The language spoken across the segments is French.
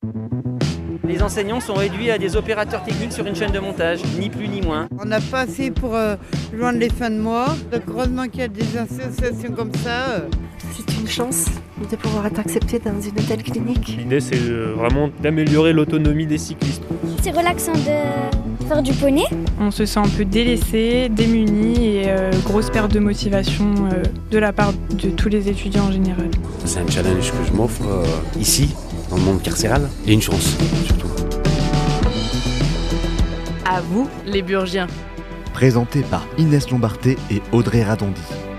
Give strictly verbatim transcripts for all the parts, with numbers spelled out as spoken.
Les enseignants sont réduits à des opérateurs techniques sur une chaîne de montage, ni plus ni moins. On n'a pas assez pour euh, joindre les fins de mois. Donc heureusement qu'il y a des associations comme ça. Euh. C'est une chance de pouvoir être accepté dans une telle clinique. L'idée, c'est vraiment d'améliorer l'autonomie des cyclistes. C'est relaxant de faire du poney. On se sent un peu délaissé, démuni et euh, grosse perte de motivation euh, de la part de tous les étudiants en général. C'est un challenge que je m'offre euh, ici, dans le monde carcéral, et une chance surtout. À vous, les Burgiens. Présenté par Inès Lombarté et Audrey Radondi.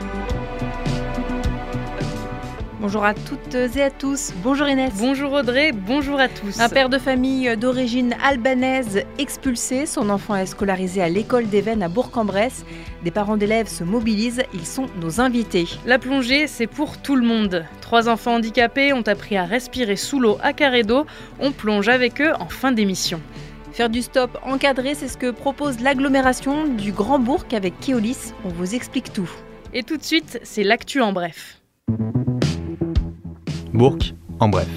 Bonjour à toutes et à tous. Bonjour Inès. Bonjour Audrey, bonjour à tous. Un père de famille d'origine albanaise expulsé, son enfant est scolarisé à l'école d'Évennes à Bourg-en-Bresse. Des parents d'élèves se mobilisent, ils sont nos invités. La plongée, c'est pour tout le monde. Trois enfants handicapés ont appris à respirer sous l'eau à carré d'eau. On plonge avec eux en fin d'émission. Faire du stop encadré, c'est ce que propose l'agglomération du Grand Bourg avec Keolis. On vous explique tout. Et tout de suite, c'est l'actu en bref. Bourg, en bref.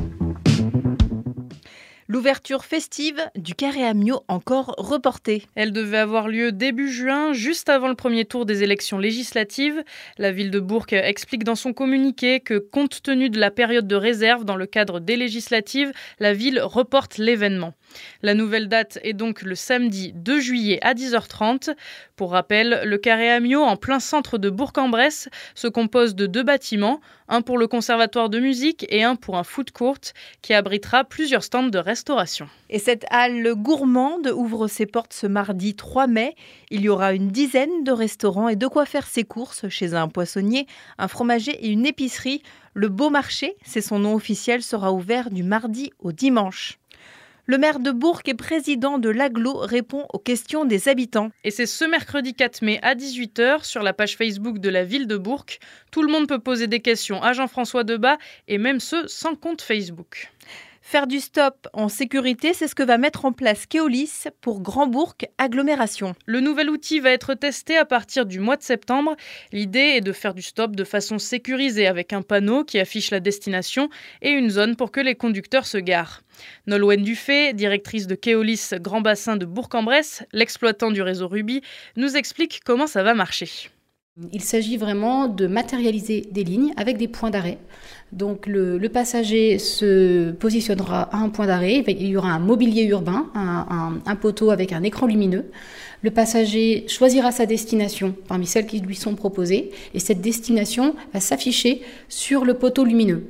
L'ouverture festive du Carré Amio encore reportée. Elle devait avoir lieu début juin, juste avant le premier tour des élections législatives. La ville de Bourg explique dans son communiqué que, compte tenu de la période de réserve dans le cadre des législatives, la ville reporte l'événement. La nouvelle date est donc le samedi deux juillet à dix heures trente. Pour rappel, le Carré Amio, en plein centre de Bourg-en-Bresse, se compose de deux bâtiments, un pour le conservatoire de musique et un pour un food court, qui abritera plusieurs stands de restauration. Et cette halle gourmande ouvre ses portes ce mardi trois mai. Il y aura une dizaine de restaurants et de quoi faire ses courses chez un poissonnier, un fromager et une épicerie. Le Beau Marché, c'est son nom officiel, sera ouvert du mardi au dimanche. Le maire de Bourg et président de l'Agglo répond aux questions des habitants. Et c'est ce mercredi quatre mai à dix-huit heures sur la page Facebook de la ville de Bourg. Tout le monde peut poser des questions à Jean-François Debat et même ceux sans compte Facebook. Faire du stop en sécurité, c'est ce que va mettre en place Keolis pour Grand Bourg Agglomération. Le nouvel outil va être testé à partir du mois de septembre. L'idée est de faire du stop de façon sécurisée avec un panneau qui affiche la destination et une zone pour que les conducteurs se garent. Nolwenn Dufay, directrice de Keolis Grand Bassin de Bourg-en-Bresse, l'exploitant du réseau Ruby, nous explique comment ça va marcher. Il s'agit vraiment de matérialiser des lignes avec des points d'arrêt. Donc le, le passager se positionnera à un point d'arrêt, il y aura un mobilier urbain, un, un, un poteau avec un écran lumineux. Le passager choisira sa destination parmi celles qui lui sont proposées et cette destination va s'afficher sur le poteau lumineux.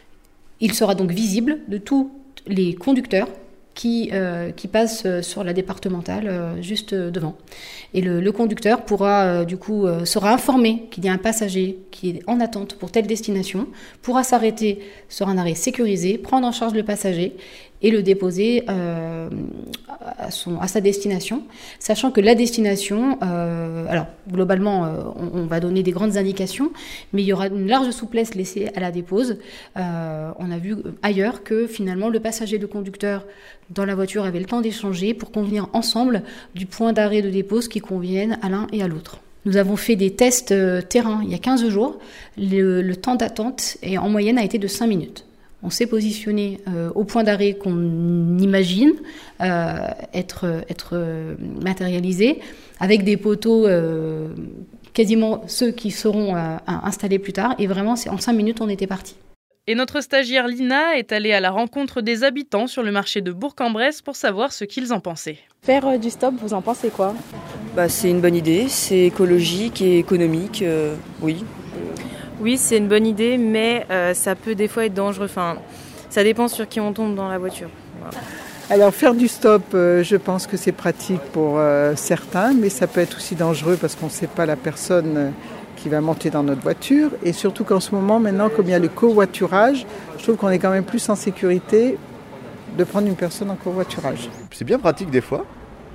Il sera donc visible de tous les conducteurs qui, euh, qui passe sur la départementale euh, juste devant. Et le, le conducteur pourra, euh, du coup, euh, sera informé qu'il y a un passager qui est en attente pour telle destination, pourra s'arrêter sur un arrêt sécurisé, prendre en charge le passager et le déposer euh, à, son, à sa destination, sachant que la destination, euh, alors globalement, euh, on, on va donner des grandes indications, mais il y aura une large souplesse laissée à la dépose. Euh, on a vu ailleurs que finalement le passager et le conducteur dans la voiture avaient le temps d'échanger pour convenir ensemble du point d'arrêt de dépose qui convienne à l'un et à l'autre. Nous avons fait des tests euh, terrain il y a quinze jours. Le, le temps d'attente est, en moyenne a été de cinq minutes. On s'est positionné euh, au point d'arrêt qu'on imagine euh, être, être euh, matérialisé, avec des poteaux, euh, quasiment ceux qui seront euh, installés plus tard. Et vraiment, c'est, en cinq minutes, on était parti. Et notre stagiaire Lina est allée à la rencontre des habitants sur le marché de Bourg-en-Bresse pour savoir ce qu'ils en pensaient. Faire euh, du stop, vous en pensez quoi ? Bah, c'est une bonne idée, c'est écologique et économique, euh, oui. Oui, c'est une bonne idée, mais euh, ça peut des fois être dangereux. Enfin, ça dépend sur qui on tombe dans la voiture. Voilà. Alors faire du stop, euh, je pense que c'est pratique pour euh, certains, mais ça peut être aussi dangereux parce qu'on ne sait pas la personne euh, qui va monter dans notre voiture. Et surtout qu'en ce moment, maintenant, comme il y a le covoiturage, je trouve qu'on est quand même plus en sécurité de prendre une personne en covoiturage. C'est bien pratique des fois,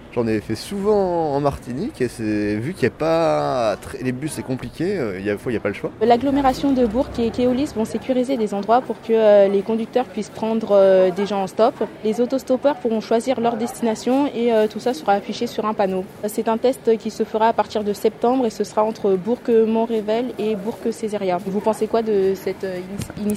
J'en ai fait souvent en Martinique et c'est, vu qu'il n'y a pas... Très, les bus c'est compliqué, il y a, des fois il n'y a pas le choix. L'agglomération de Bourg et Keolis vont sécuriser des endroits pour que euh, les conducteurs puissent prendre euh, des gens en stop. Les autostoppeurs pourront choisir leur destination et euh, tout ça sera affiché sur un panneau. C'est un test qui se fera à partir de septembre et ce sera entre Bourg-Montrével et Bourg-Césaria. Vous pensez quoi de cette euh, initiative ?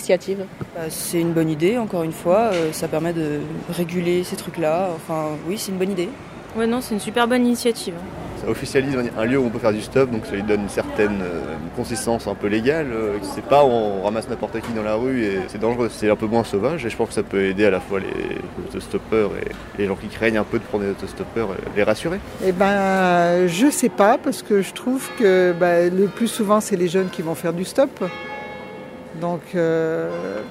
Bah, c'est une bonne idée, encore une fois, euh, ça permet de réguler ces trucs-là. Enfin oui, c'est une bonne idée. Ouais, non, c'est une super bonne initiative. Ça officialise un lieu où on peut faire du stop, donc ça lui donne une certaine euh, consistance un peu légale. Euh, c'est pas où on ramasse n'importe qui dans la rue et c'est dangereux, c'est un peu moins sauvage et je pense que ça peut aider à la fois les autostoppeurs et les gens qui craignent un peu de prendre des autostoppeurs, les rassurer. Eh ben, je sais pas, parce que je trouve que bah, le plus souvent c'est les jeunes qui vont faire du stop. Donc, euh,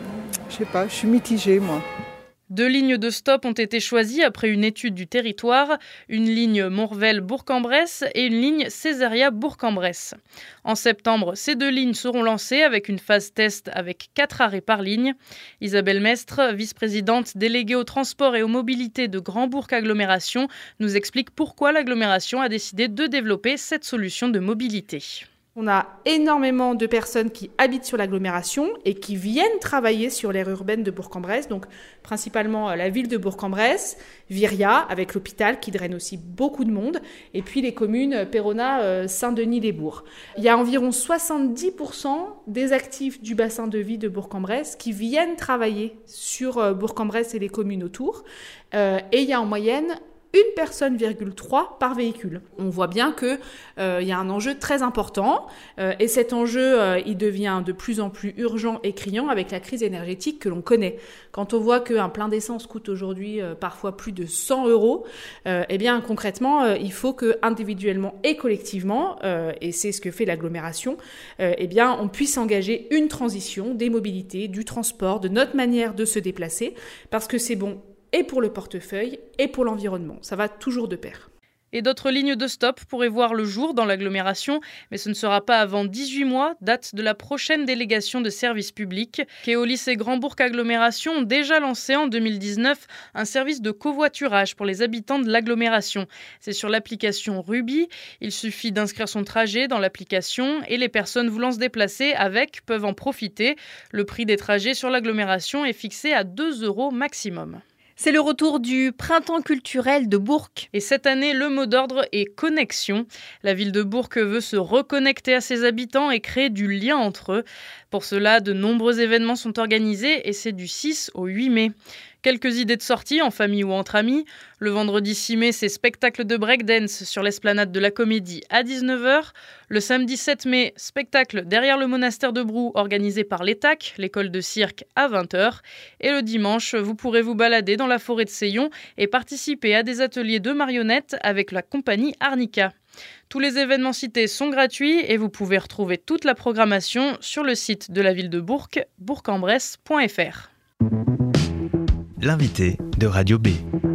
je sais pas, je suis mitigée moi. Deux lignes de stop ont été choisies après une étude du territoire, une ligne Montrevel-Bourg-en-Bresse et une ligne Césaria-Bourg-en-Bresse. En septembre, ces deux lignes seront lancées avec une phase test avec quatre arrêts par ligne. Isabelle Mestre, vice-présidente déléguée au transport et aux mobilités de Grand Bourg Agglomération, nous explique pourquoi l'agglomération a décidé de développer cette solution de mobilité. On a énormément de personnes qui habitent sur l'agglomération et qui viennent travailler sur l'aire urbaine de Bourg-en-Bresse, donc principalement la ville de Bourg-en-Bresse, Viria, avec l'hôpital qui draine aussi beaucoup de monde, et puis les communes Perona, Saint-Denis-les-Bourgs. Il y a environ soixante-dix pour cent des actifs du bassin de vie de Bourg-en-Bresse qui viennent travailler sur Bourg-en-Bresse et les communes autour, euh, et il y a en moyenne une personne, virgule trois par véhicule. On voit bien qu'il euh, y a un enjeu très important euh, et cet enjeu, euh, il devient de plus en plus urgent et criant avec la crise énergétique que l'on connaît. Quand on voit qu'un plein d'essence coûte aujourd'hui euh, parfois plus de cent euros, euh, eh bien concrètement, euh, il faut que individuellement et collectivement, euh, et c'est ce que fait l'agglomération, euh, eh bien on puisse engager une transition des mobilités, du transport, de notre manière de se déplacer, parce que c'est bon et pour le portefeuille et pour l'environnement. Ça va toujours de pair. Et d'autres lignes de stop pourraient voir le jour dans l'agglomération, mais ce ne sera pas avant dix-huit mois, date de la prochaine délégation de services publics. Keolis et Grand Bourg Agglomération ont déjà lancé en deux mille dix-neuf un service de covoiturage pour les habitants de l'agglomération. C'est sur l'application Ruby. Il suffit d'inscrire son trajet dans l'application et les personnes voulant se déplacer avec peuvent en profiter. Le prix des trajets sur l'agglomération est fixé à deux euros maximum. C'est le retour du printemps culturel de Bourg. Et cette année, le mot d'ordre est connexion. La ville de Bourg veut se reconnecter à ses habitants et créer du lien entre eux. Pour cela, de nombreux événements sont organisés et c'est du six au huit mai. Quelques idées de sortie en famille ou entre amis. Le vendredi six mai, c'est spectacle de breakdance sur l'esplanade de la Comédie à dix-neuf heures. Le samedi sept mai, spectacle derrière le monastère de Brou organisé par l'E T A C, l'école de cirque, à vingt heures. Et le dimanche, vous pourrez vous balader dans la forêt de Seillon et participer à des ateliers de marionnettes avec la compagnie Arnica. Tous les événements cités sont gratuits et vous pouvez retrouver toute la programmation sur le site de la ville de Bourg, bourg en bresse point f r. L'invité de Radio B.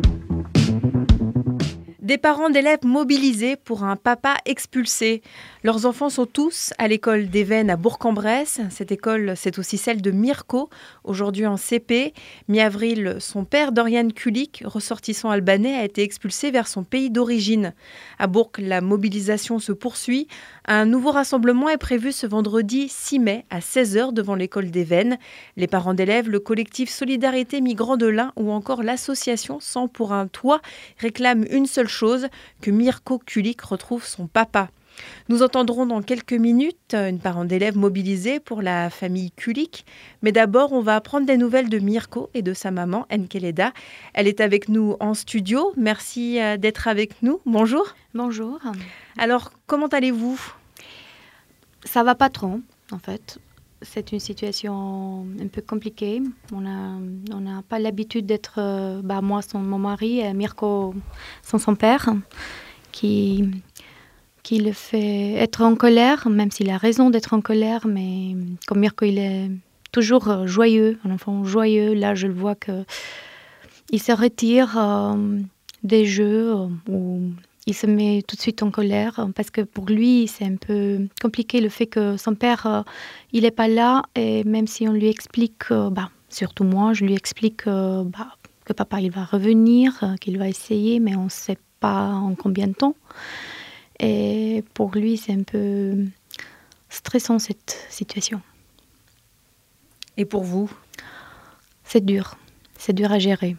Des parents d'élèves mobilisés pour un papa expulsé. Leurs enfants sont tous à l'école d'Évennes à Bourg-en-Bresse. Cette école, c'est aussi celle de Mirko, aujourd'hui en C P. Mi-avril, son père, Dorian Kulik, ressortissant albanais, a été expulsé vers son pays d'origine. À Bourg, la mobilisation se poursuit. Un nouveau rassemblement est prévu ce vendredi six mai à seize heures devant l'école d'Évennes. Les parents d'élèves, le collectif Solidarité Migrants de l'Ain ou encore l'association Sang pour un toit réclament une seule chose, que Mirko Kulik retrouve son papa. Nous entendrons dans quelques minutes une parent d'élève mobilisée pour la famille Kulik. Mais d'abord, on va apprendre des nouvelles de Mirko et de sa maman, Enkeleda. Elle est avec nous en studio. Merci d'être avec nous. Bonjour. Bonjour. Alors, comment allez-vous ? Ça va pas trop, en fait. C'est une situation un peu compliquée. On n'a on a pas l'habitude d'être, euh, bah, moi sans mon mari, et Mirko sans son père, qui, qui le fait être en colère, même s'il a raison d'être en colère, mais comme Mirko, il est toujours joyeux, un enfant joyeux. Là, je le vois qu'il se retire euh, des jeux euh, où il se met tout de suite en colère parce que pour lui, c'est un peu compliqué le fait que son père, euh, il n'est pas là. Et même si on lui explique, euh, bah, surtout moi, je lui explique euh, bah, que papa, il va revenir, euh, qu'il va essayer, mais on ne sait pas en combien de temps. Et pour lui, c'est un peu stressant cette situation. Et pour vous ? C'est dur. C'est dur à gérer.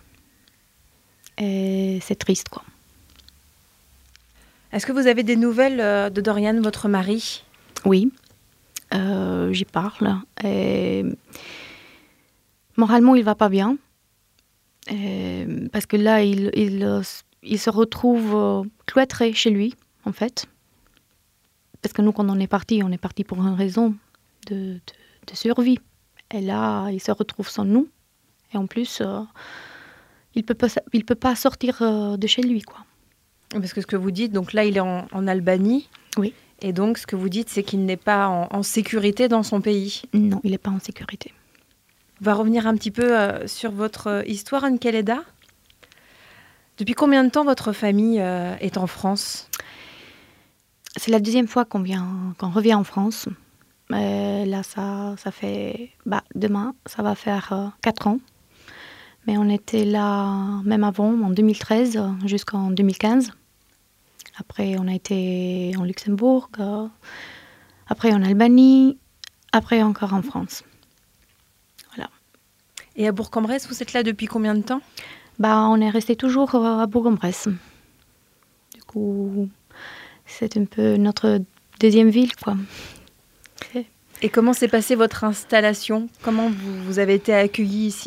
Et c'est triste, quoi. Est-ce que vous avez des nouvelles de Dorian, votre mari ? Oui, euh, j'y parle. Et moralement, il va pas bien. Et parce que là, il, il, il se retrouve cloîtré chez lui, en fait. Parce que nous, quand on est parti, on est parti pour une raison de, de, de survie. Et là, il se retrouve sans nous. Et en plus, euh, il peut pas, il peut pas sortir euh, de chez lui, quoi. Parce que ce que vous dites, donc là, il est en, en Albanie. Oui. Et donc, ce que vous dites, c'est qu'il n'est pas en, en sécurité dans son pays. Non, il n'est pas en sécurité. On va revenir un petit peu euh, sur votre euh, histoire, Anne-Keleda. Depuis combien de temps votre famille euh, est en France ? C'est la deuxième fois qu'on vient, qu'on revient en France. Euh, là, ça, ça fait... Bah, demain, ça va faire euh, quatre ans. Mais on était là même avant, en deux mille treize, jusqu'en deux mille quinze. Après, on a été en Luxembourg, euh, après en Albanie, après encore en France. Voilà. Et à Bourg-en-Bresse, vous êtes là depuis combien de temps ? Bah, on est resté toujours à Bourg-en-Bresse. Du coup, c'est un peu notre deuxième ville, quoi. Et comment s'est passée votre installation ? Comment vous, vous avez été accueillis ici ?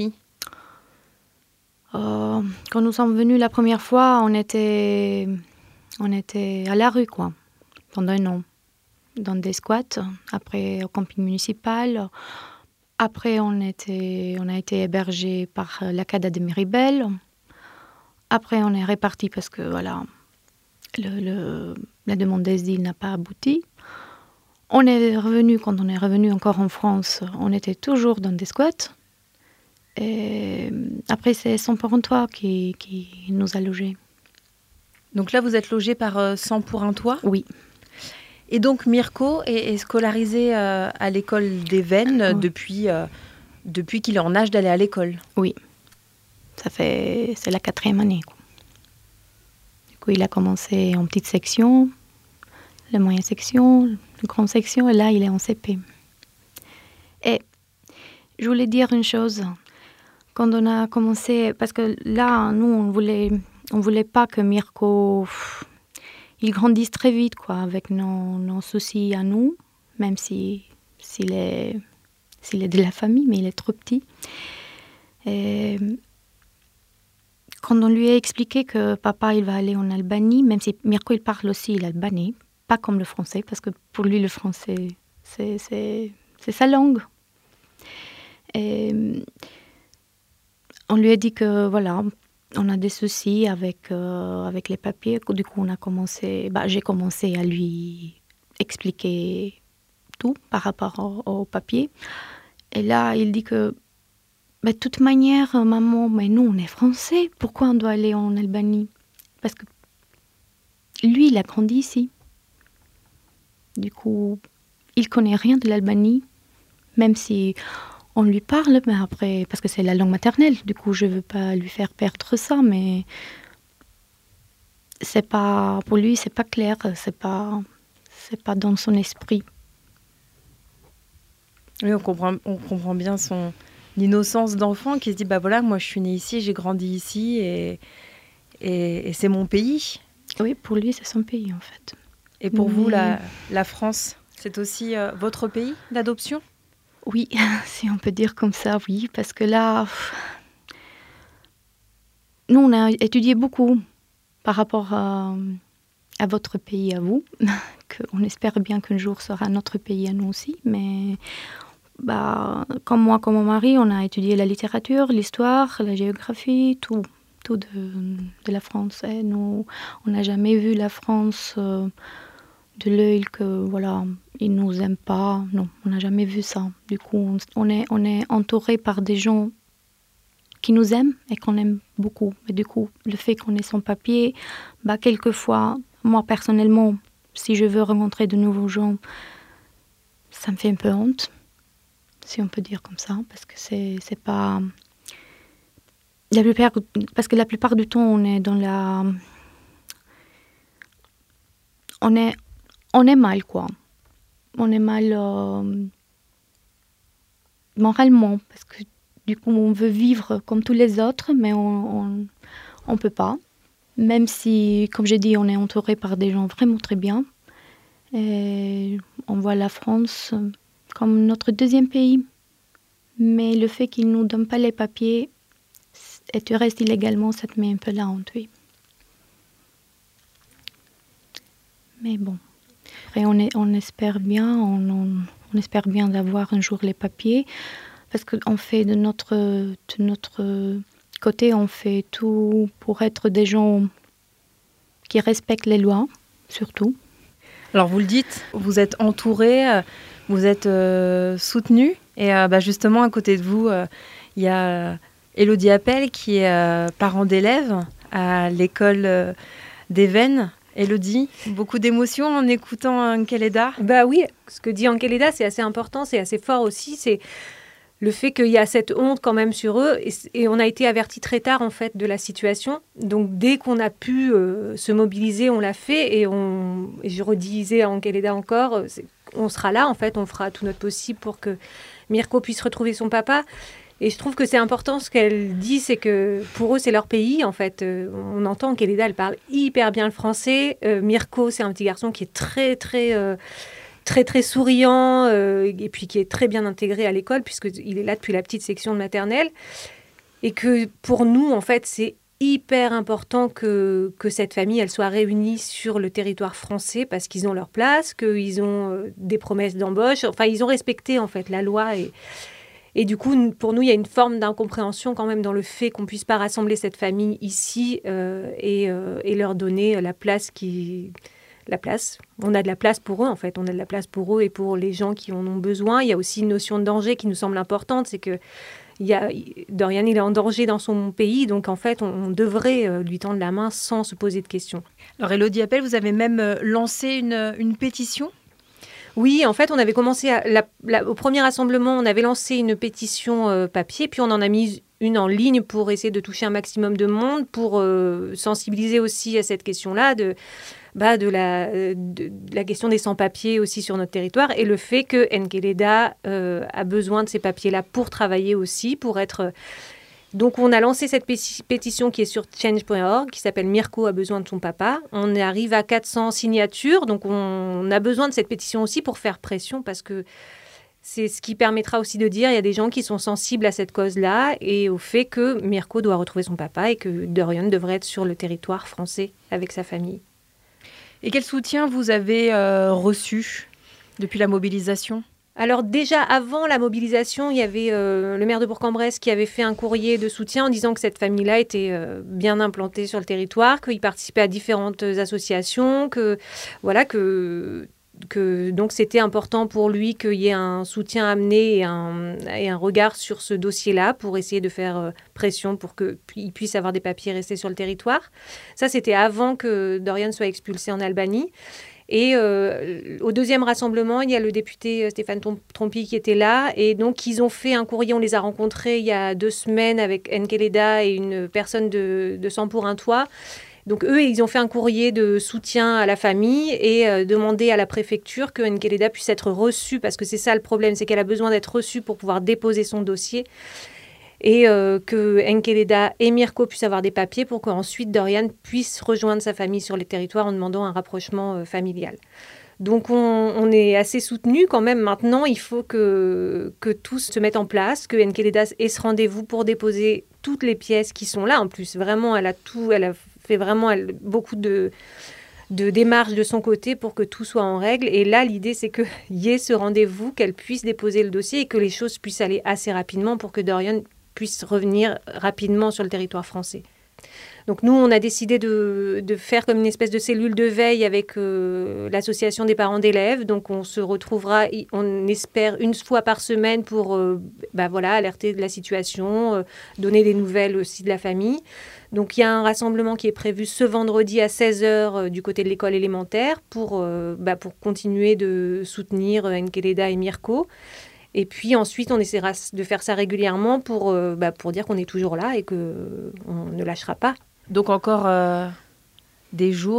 euh, Quand nous sommes venus la première fois, on était, on était à la rue, quoi, pendant un an, dans des squats, après au camping municipal. Après, on, était, on a été hébergés par la CADA de Miribel. Après, on est répartis parce que, voilà, le, le, la demande d'asile n'a pas abouti. On est revenu, quand on est revenu encore en France, on était toujours dans des squats. Et après, c'est Sang pour un toit qui, qui nous a logés. Donc là, vous êtes logés par Sang pour un toit ? Oui. Et donc, Mirko est, est scolarisé euh, à l'école des Vennes oui. depuis, euh, depuis qu'il est en âge d'aller à l'école ? Oui. Ça fait, c'est la quatrième année, quoi. Du coup, il a commencé en petite section, la moyenne section, la grande section, et là, il est en C P. Et je voulais dire une chose. Quand on a commencé, parce que là, nous, on voulait, on voulait pas que Mirko, il grandisse très vite, quoi, avec nos, nos soucis à nous, même si, s'il est, s'il est de la famille, mais il est trop petit. Et quand on lui a expliqué que papa, il va aller en Albanie, même si Mirko, il parle aussi l'albanais, pas comme le français, parce que pour lui, le français, c'est, c'est, c'est sa langue. Et on lui a dit que, voilà, on a des soucis avec, euh, avec les papiers. Du coup, on a commencé, bah, j'ai commencé à lui expliquer tout par rapport aux au papiers. Et là, il dit que, bah, de toute manière, maman, mais nous, on est français. Pourquoi on doit aller en Albanie ? Parce que lui, il a grandi ici. Du coup, il connaît rien de l'Albanie, même si on lui parle, mais après, parce que c'est la langue maternelle. Du coup, je veux pas lui faire perdre ça, mais c'est pas, pour lui, c'est pas clair, c'est pas, c'est pas dans son esprit. Oui, on comprend, on comprend bien son innocence d'enfant qui se dit, bah voilà, moi je suis née ici, j'ai grandi ici et, et, et c'est mon pays. Oui, pour lui, c'est son pays en fait. Et pour Mais... vous, la, la France, c'est aussi euh, votre pays d'adoption ? Oui, si on peut dire comme ça, oui, parce que là, nous, on a étudié beaucoup par rapport à, à votre pays, à vous, qu'on espère bien qu'un jour sera notre pays à nous aussi, mais bah, comme moi, comme mon mari, on a étudié la littérature, l'histoire, la géographie, tout, tout de, de la France. Et nous, on n'a jamais vu la France euh, de l'œil que, voilà, ils ne nous aiment pas. Non, on n'a jamais vu ça. Du coup, on, on est, on est entouré par des gens qui nous aiment et qu'on aime beaucoup. Et du coup, le fait qu'on ait son papier, bah, quelquefois, moi, personnellement, si je veux rencontrer de nouveaux gens, ça me fait un peu honte, si on peut dire comme ça, parce que c'est, c'est pas... La plupart, parce que la plupart du temps, on est dans la... on est, on est mal, quoi. On est mal euh, moralement, parce que du coup, on veut vivre comme tous les autres, mais on ne peut pas. Même si, comme j'ai dit, on est entouré par des gens vraiment très bien. Et on voit la France comme notre deuxième pays. Mais le fait qu'ils ne nous donnent pas les papiers et tu restes illégalement, ça te met un peu la honte, oui. Mais bon, après on, est, on espère bien, on, on, on espère bien d'avoir un jour les papiers, parce qu'on fait de notre, de notre côté, on fait tout pour être des gens qui respectent les lois, surtout. Alors vous le dites, vous êtes entouré, vous êtes euh, soutenu, et euh, bah justement à côté de vous, il euh, y a Élodie Appel qui est euh, parent d'élèves à l'école euh, d'Évennes. Élodie, beaucoup d'émotions en écoutant Nkeleda. Bah oui, ce que dit Nkeleda, c'est assez important, c'est assez fort aussi, c'est le fait qu'il y a cette honte quand même sur eux, et, et on a été avertis très tard en fait de la situation. Donc dès qu'on a pu euh, se mobiliser, on l'a fait, et, on, et je redisais à Nkeleda encore, on sera là en fait, on fera tout notre possible pour que Mirko puisse retrouver son papa. Et je trouve que c'est important ce qu'elle dit, c'est que pour eux, c'est leur pays, en fait. Euh, on entend qu'Eleda, elle parle hyper bien le français. Euh, Mirko, c'est un petit garçon qui est très, très, euh, très, très souriant euh, et puis qui est très bien intégré à l'école puisqu'il est là depuis la petite section de maternelle. Et que pour nous, en fait, c'est hyper important que, que cette famille, elle soit réunie sur le territoire français parce qu'ils ont leur place, qu'ils ont euh, des promesses d'embauche. Enfin, ils ont respecté, en fait, la loi et... Et du coup, pour nous, il y a une forme d'incompréhension quand même dans le fait qu'on ne puisse pas rassembler cette famille ici euh, et, euh, et leur donner la place qui... La place. On a de la place pour eux, en fait. On a de la place pour eux et pour les gens qui en ont besoin. Il y a aussi une notion de danger qui nous semble importante. C'est que il y a... Dorian, il est en danger dans son pays. Donc, en fait, on, on devrait lui tendre la main sans se poser de questions. Alors, Élodie Appel, vous avez même lancé une, une pétition ? Oui, en fait, on avait commencé à, la, la, au premier rassemblement, on avait lancé une pétition euh, papier, puis on en a mis une en ligne pour essayer de toucher un maximum de monde, pour euh, sensibiliser aussi à cette question-là de, bah, de, la, de, de la question des sans-papiers aussi sur notre territoire et le fait que Nkeleda euh, a besoin de ces papiers-là pour travailler aussi, pour être... Donc, on a lancé cette pétition qui est sur change point org, qui s'appelle « Mirko a besoin de son papa ». On arrive à quatre cents signatures, donc on a besoin de cette pétition aussi pour faire pression, parce que c'est ce qui permettra aussi de dire il y a des gens qui sont sensibles à cette cause-là et au fait que Mirko doit retrouver son papa et que Dorian devrait être sur le territoire français avec sa famille. Et quel soutien vous avez euh, reçu depuis la mobilisation ? Alors déjà, avant la mobilisation, il y avait euh, le maire de Bourg-en-Bresse qui avait fait un courrier de soutien en disant que cette famille-là était euh, bien implantée sur le territoire, qu'il participait à différentes associations, que voilà, que, que donc c'était important pour lui qu'il y ait un soutien amené et un, et un regard sur ce dossier-là pour essayer de faire euh, pression pour qu'il puisse avoir des papiers restés sur le territoire. Ça, c'était avant que Dorian soit expulsé en Albanie. Et euh, au deuxième rassemblement, il y a le député Stéphane Trompi qui était là. Et donc, ils ont fait un courrier, on les a rencontrés il y a deux semaines avec Nkeleda et une personne de, de Sang pour un toit. Donc, eux, ils ont fait un courrier de soutien à la famille et euh, demandé à la préfecture que Nkeleda puisse être reçue, parce que c'est ça le problème, c'est qu'elle a besoin d'être reçue pour pouvoir déposer son dossier. Et euh, que Nkeleda et Mirko puissent avoir des papiers pour qu'ensuite Dorian puisse rejoindre sa famille sur les territoires en demandant un rapprochement euh, familial. Donc on, on est assez soutenus quand même. Maintenant, il faut que, que tout se mette en place, que Nkeleda ait ce rendez-vous pour déposer toutes les pièces qui sont là. En plus, vraiment, elle a tout, elle a fait vraiment elle, beaucoup de... de démarches de son côté pour que tout soit en règle. Et là, l'idée, c'est qu'il y ait ce rendez-vous, qu'elle puisse déposer le dossier et que les choses puissent aller assez rapidement pour que Dorian puisse revenir rapidement sur le territoire français. Donc nous, on a décidé de, de faire comme une espèce de cellule de veille avec euh, l'association des parents d'élèves. Donc on se retrouvera, on espère, une fois par semaine pour euh, bah voilà, alerter de la situation, euh, donner des nouvelles aussi de la famille. Donc il y a un rassemblement qui est prévu ce vendredi à seize heures euh, du côté de l'école élémentaire pour, euh, bah, pour continuer de soutenir euh, Nkeleda et Mirko. Et puis ensuite, on essaiera de faire ça régulièrement pour, euh, bah, pour dire qu'on est toujours là et qu'on ne lâchera pas. Donc encore euh, des jours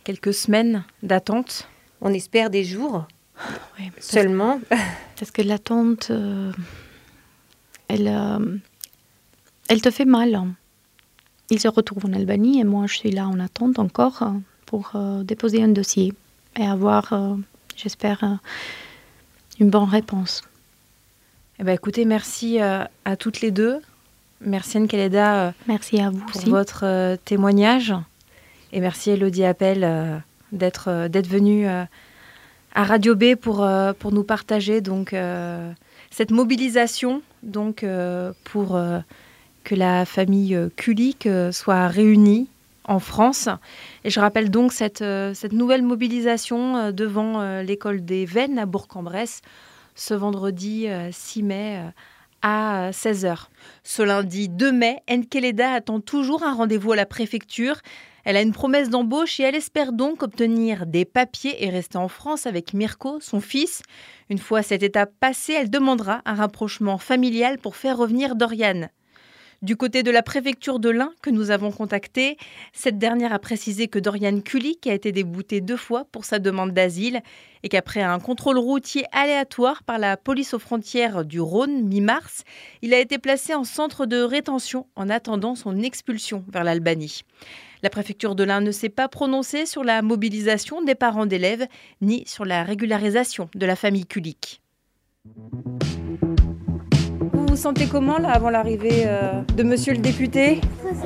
quelques semaines d'attente. On espère des jours oui, seulement. Parce que l'attente, euh, elle, euh, elle te fait mal. Il se retrouve en Albanie et moi je suis là en attente encore pour euh, déposer un dossier et avoir, euh, j'espère, euh, une bonne réponse. Eh ben, écoutez, merci euh, à toutes les deux. Merci Anne-Khaleda euh, merci à vous pour aussi. votre euh, témoignage. Et merci Elodie Appel euh, d'être, euh, d'être venue euh, à Radio B pour, euh, pour nous partager donc, euh, cette mobilisation donc, euh, pour euh, que la famille euh, Kulik euh, soit réunie en France. Et je rappelle donc cette, euh, cette nouvelle mobilisation euh, devant euh, l'école des Vennes à Bourg-en-Bresse ce vendredi euh, six mai euh, à seize heures. Ce lundi deux mai, Anne-Khaleda attend toujours un rendez-vous à la préfecture. Elle a une promesse d'embauche et elle espère donc obtenir des papiers et rester en France avec Mirko, son fils. Une fois cette étape passée, elle demandera un rapprochement familial pour faire revenir Doriane. Du côté de la préfecture de l'Ain que nous avons contactée, cette dernière a précisé que Doriane Kulik a été débouté deux fois pour sa demande d'asile et qu'après un contrôle routier aléatoire par la police aux frontières du Rhône mi-mars, il a été placé en centre de rétention en attendant son expulsion vers l'Albanie. La préfecture de l'Ain ne s'est pas prononcée sur la mobilisation des parents d'élèves ni sur la régularisation de la famille Kulik. Vous vous sentez comment là avant l'arrivée euh, de monsieur le député ?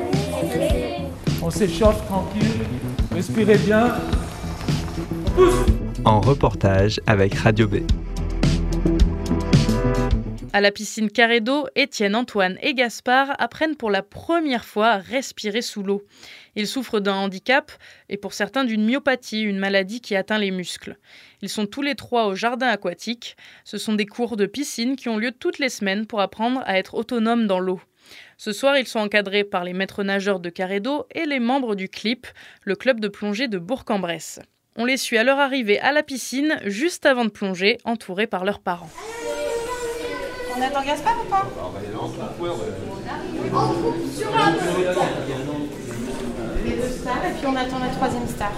On s'échauffe tranquille, respirez bien. On pousse. En reportage avec Radio B. À la piscine Carré d'eau, Étienne, Antoine et Gaspard apprennent pour la première fois à respirer sous l'eau. Ils souffrent d'un handicap et pour certains d'une myopathie, une maladie qui atteint les muscles. Ils sont tous les trois au jardin aquatique. Ce sont des cours de piscine qui ont lieu toutes les semaines pour apprendre à être autonomes dans l'eau. Ce soir, ils sont encadrés par les maîtres nageurs de Carré d'eau et les membres du C L I P, le club de plongée de Bourg-en-Bresse. On les suit à leur arrivée à la piscine, juste avant de plonger, entourés par leurs parents. On attend Gaspard ou pas ? Les deux stars et puis on attend la troisième star.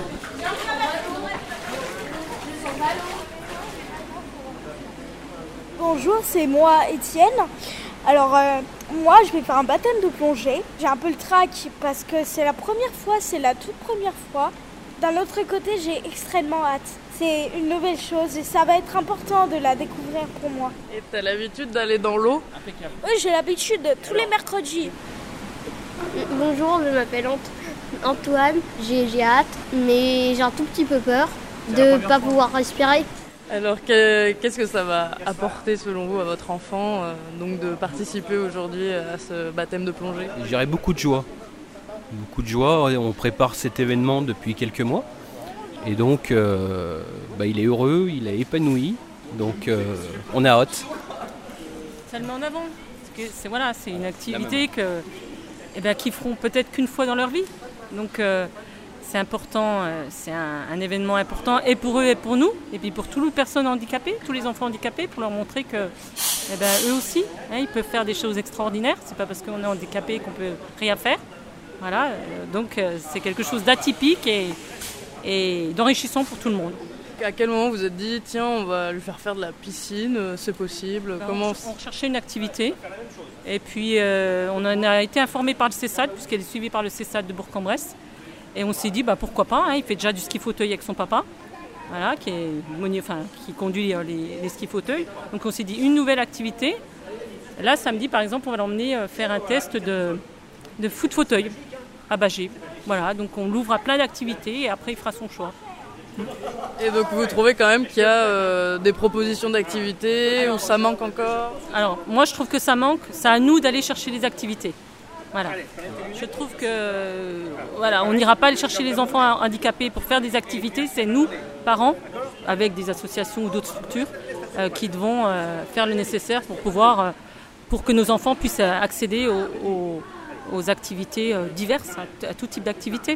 Bonjour, c'est moi Étienne. Alors euh, moi je vais faire un baptême de plongée. J'ai un peu le trac parce que c'est la première fois, c'est la toute première fois. D'un autre côté, j'ai extrêmement hâte. C'est une nouvelle chose et ça va être important de la découvrir pour moi. Et t'as l'habitude d'aller dans l'eau ? Oui, j'ai l'habitude, tous les mercredis. Bonjour, je m'appelle Ant- Antoine, j'ai, j'ai hâte, mais j'ai un tout petit peu peur de ne pas pouvoir respirer. Alors que, qu'est-ce que ça va apporter selon vous à votre enfant euh, donc de participer aujourd'hui à ce baptême de plongée ? Je dirais beaucoup de joie. Beaucoup de joie, on prépare cet événement depuis quelques mois et donc euh, bah, il est heureux, il est épanoui, donc euh, on a hâte. Ça le met en avant, parce que c'est, voilà, c'est une activité que, eh ben, qu'ils feront peut-être qu'une fois dans leur vie, donc euh, c'est important, euh, c'est un, un événement important et pour eux et pour nous, et puis pour toutes les personnes handicapées, tous les enfants handicapés, pour leur montrer que eh ben, eux aussi, hein, ils peuvent faire des choses extraordinaires, c'est pas parce qu'on est handicapé qu'on peut rien faire. Voilà, euh, donc euh, c'est quelque chose d'atypique et, et d'enrichissant pour tout le monde. À quel moment vous vous êtes dit, tiens, on va lui faire faire de la piscine, c'est possible ? Ben, Comment... on, on recherchait une activité et puis euh, on en a été informé par le CESAD, puisqu'elle est suivie par le CESAD de Bourg-en-Bresse. Et on s'est dit, bah, pourquoi pas, hein, il fait déjà du ski fauteuil avec son papa, voilà, qui, est, enfin, qui conduit les, les skis fauteuils. Donc on s'est dit, une nouvelle activité. Là, samedi, par exemple, on va l'emmener faire un test de, de foot fauteuil à Bagé. Voilà, donc on l'ouvre à plein d'activités et après il fera son choix. Et donc vous trouvez quand même qu'il y a euh, des propositions d'activités ou ça manque encore ? Alors moi je trouve que ça manque, c'est à nous d'aller chercher les activités. Voilà. Je trouve que voilà, on n'ira pas aller chercher les enfants handicapés pour faire des activités, c'est nous, parents, avec des associations ou d'autres structures, euh, qui devons euh, faire le nécessaire pour pouvoir, euh, pour que nos enfants puissent accéder aux, aux, aux activités euh, diverses, à, à tout type d'activités.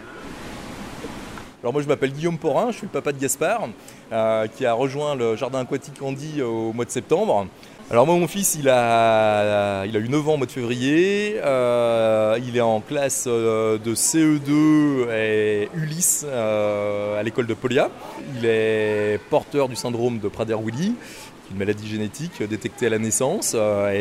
Alors moi je m'appelle Guillaume Porin, je suis le papa de Gaspard, euh, qui a rejoint le jardin aquatique Andy au mois de septembre. Alors moi mon fils il a, il a eu neuf ans au mois de février, euh, il est en classe de C E deux et Ulysse euh, à l'école de Polia. Il est porteur du syndrome de Prader-Willi, une maladie génétique détectée à la naissance,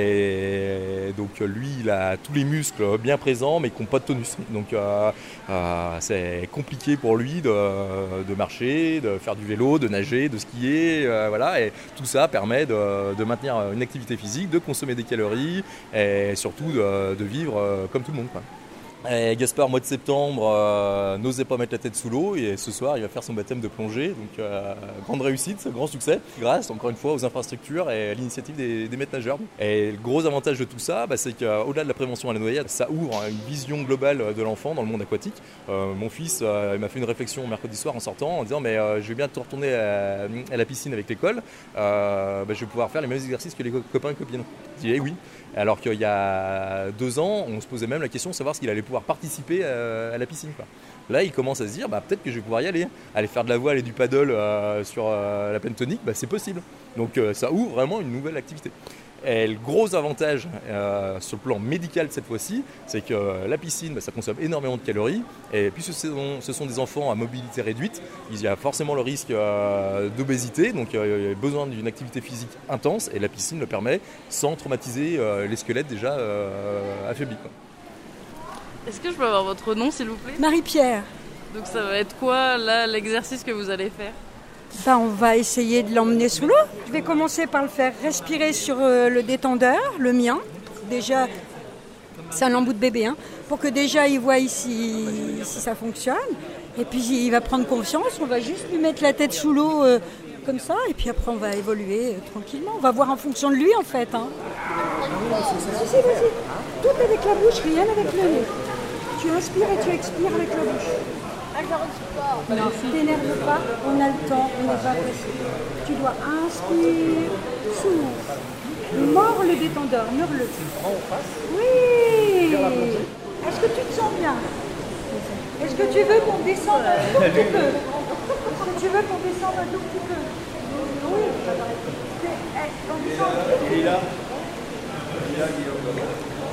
et donc lui il a tous les muscles bien présents mais qui n'ont pas de tonus, donc euh, euh, c'est compliqué pour lui de, de marcher, de faire du vélo, de nager, de skier, euh, voilà, et tout ça permet de, de maintenir une activité physique, de consommer des calories et surtout de, de vivre comme tout le monde, quoi. Et Gaspard, mois de septembre, euh, n'osait pas mettre la tête sous l'eau et ce soir il va faire son baptême de plongée. Donc euh, grande réussite, grand succès, grâce encore une fois aux infrastructures et à l'initiative des, des maîtres nageurs. Et le gros avantage de tout ça, bah, c'est qu'au-delà de la prévention à la noyade, ça ouvre une vision globale de l'enfant dans le monde aquatique. Euh, mon fils euh, il m'a fait une réflexion mercredi soir en sortant en disant mais euh, je vais bientôt retourner à, à la piscine avec l'école, euh, bah, je vais pouvoir faire les mêmes exercices que les copains et copines. Je dis eh oui. Alors qu'il y a deux ans, on se posait même la question de savoir s'il allait pouvoir participer à la piscine, quoi. Là, il commence à se dire, bah, peut-être que je vais pouvoir y aller. Aller faire de la voile et du paddle euh, sur euh, la pentonique, bah, c'est possible. Donc euh, ça ouvre vraiment une nouvelle activité. Et le gros avantage euh, sur le plan médical cette fois-ci, c'est que euh, la piscine, bah, ça consomme énormément de calories. Et puisque ce sont, ce sont des enfants à mobilité réduite, il y a forcément le risque euh, d'obésité. Donc euh, il y a besoin d'une activité physique intense et la piscine le permet sans traumatiser euh, les squelettes déjà euh, affaiblis, quoi. Est-ce que je peux avoir votre nom s'il vous plaît ? Marie-Pierre. Donc ça va être quoi là l'exercice que vous allez faire ? Ben, on va essayer de l'emmener sous l'eau. Je vais commencer par le faire respirer sur euh, le détendeur, le mien. Déjà, c'est un embout de bébé, hein, pour que déjà il voit si, si ça fonctionne. Et puis il va prendre confiance, on va juste lui mettre la tête sous l'eau euh, comme ça. Et puis après on va évoluer euh, tranquillement. On va voir en fonction de lui en fait. Hein. Vas-y, vas-y. Tout avec la bouche, rien avec le nez. Tu inspires et tu expires avec la bouche. Non, t'énerve pas, on a le temps, on n'est pas pressé. Tu dois inspirer, souffle, mords le détendeur, meurs-le. Oui. Est-ce que tu te sens bien ? Est-ce que tu veux qu'on descende un tout petit peu ? Est-ce que tu veux qu'on descende un tout petit peu ? Oui. On descend un tout petit peu. Il est là. Il est là, Guillaume.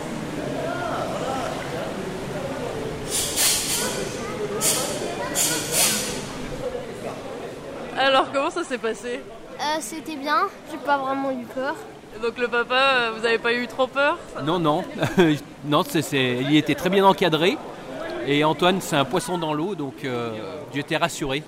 Alors, comment ça s'est passé ? euh, C'était bien, j'ai pas vraiment eu peur. Donc le papa, vous n'avez pas eu trop peur ? Non, non, non c'est, c'est, il était très bien encadré. Et Antoine, c'est un poisson dans l'eau, donc euh, j'étais rassuré.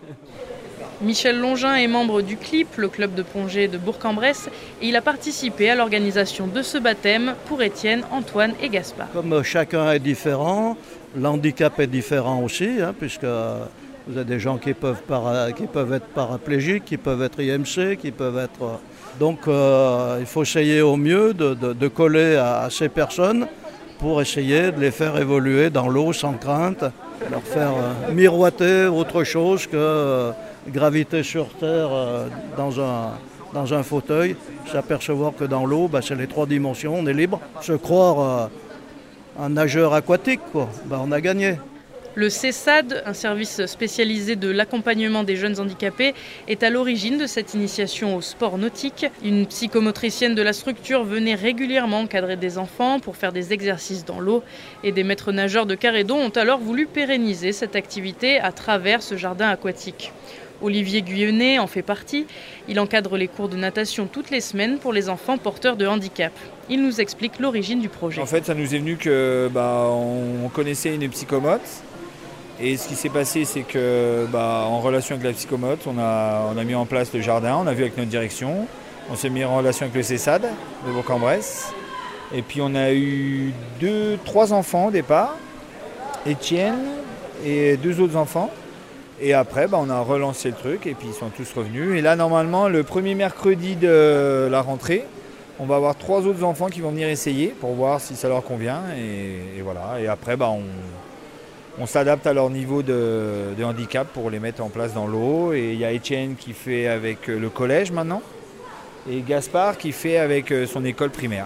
Michel Longin est membre du C L I P, le club de plongée de Bourg-en-Bresse, et il a participé à l'organisation de ce baptême pour Étienne, Antoine et Gaspard. Comme chacun est différent, l'handicap est différent aussi, hein, puisque vous avez des gens qui peuvent, para, qui peuvent être paraplégiques, qui peuvent être I M C, qui peuvent être... Donc euh, il faut essayer au mieux de, de, de coller à, à ces personnes pour essayer de les faire évoluer dans l'eau sans crainte, leur faire euh, miroiter autre chose que euh, graviter sur terre euh, dans, un, dans un fauteuil, s'apercevoir que dans l'eau, bah, c'est les trois dimensions, on est libre. Se croire euh, un nageur aquatique, quoi. Bah, on a gagné. Le CESAD, un service spécialisé de l'accompagnement des jeunes handicapés, est à l'origine de cette initiation au sport nautique. Une psychomotricienne de la structure venait régulièrement encadrer des enfants pour faire des exercices dans l'eau. Et des maîtres nageurs de Carédo ont alors voulu pérenniser cette activité à travers ce jardin aquatique. Olivier Guyonnet en fait partie. Il encadre les cours de natation toutes les semaines pour les enfants porteurs de handicap. Il nous explique l'origine du projet. En fait, ça nous est venu que bah, on connaissait une psychomote. Et ce qui s'est passé, c'est que, bah, en relation avec la psychomote, on a, on a mis en place le jardin, on a vu avec notre direction, on s'est mis en relation avec le CESAD de Bourg-en-Bresse. Et puis on a eu deux, trois enfants au départ, Étienne et deux autres enfants. Et après, bah, on a relancé le truc et puis ils sont tous revenus. Et là, normalement, le premier mercredi de la rentrée, on va avoir trois autres enfants qui vont venir essayer pour voir si ça leur convient. Et, et voilà. Et après, bah, on... On s'adapte à leur niveau de, de handicap pour les mettre en place dans l'eau. Et il y a Étienne qui fait avec le collège maintenant. Et Gaspard qui fait avec son école primaire.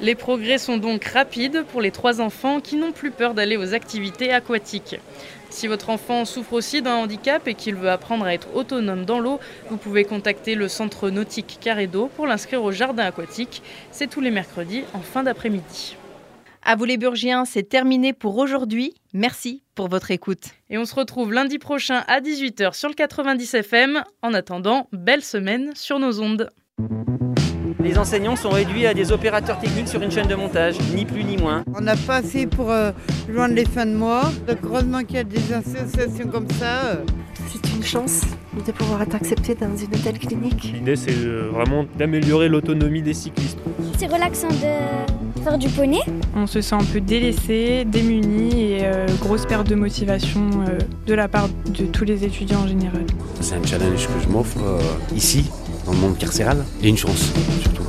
Les progrès sont donc rapides pour les trois enfants qui n'ont plus peur d'aller aux activités aquatiques. Si votre enfant souffre aussi d'un handicap et qu'il veut apprendre à être autonome dans l'eau, vous pouvez contacter le centre nautique Carré d'eau pour l'inscrire au jardin aquatique. C'est tous les mercredis en fin d'après-midi. À vous les Burgiens, c'est terminé pour aujourd'hui. Merci pour votre écoute. Et on se retrouve lundi prochain à dix-huit heures sur le quatre-vingt-dix F M. En attendant, belle semaine sur nos ondes. Les enseignants sont réduits à des opérateurs techniques sur une chaîne de montage, ni plus ni moins. On n'a pas assez pour euh, joindre les fins de mois. Donc heureusement qu'il y a des associations comme ça. Euh. C'est une chance de pouvoir être accepté dans une telle clinique. L'idée, c'est vraiment d'améliorer l'autonomie des cyclistes. C'est relaxant de faire du poney. On se sent un peu délaissé, démuni et euh, grosse perte de motivation euh, de la part de tous les étudiants en général. C'est un challenge que je m'offre euh, ici, dans le monde carcéral, et une chance surtout.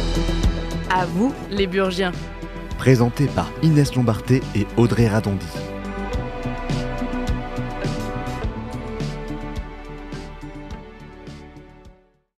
À vous, les Burgiens. Présenté par Inès Lombarté et Audrey Radondi.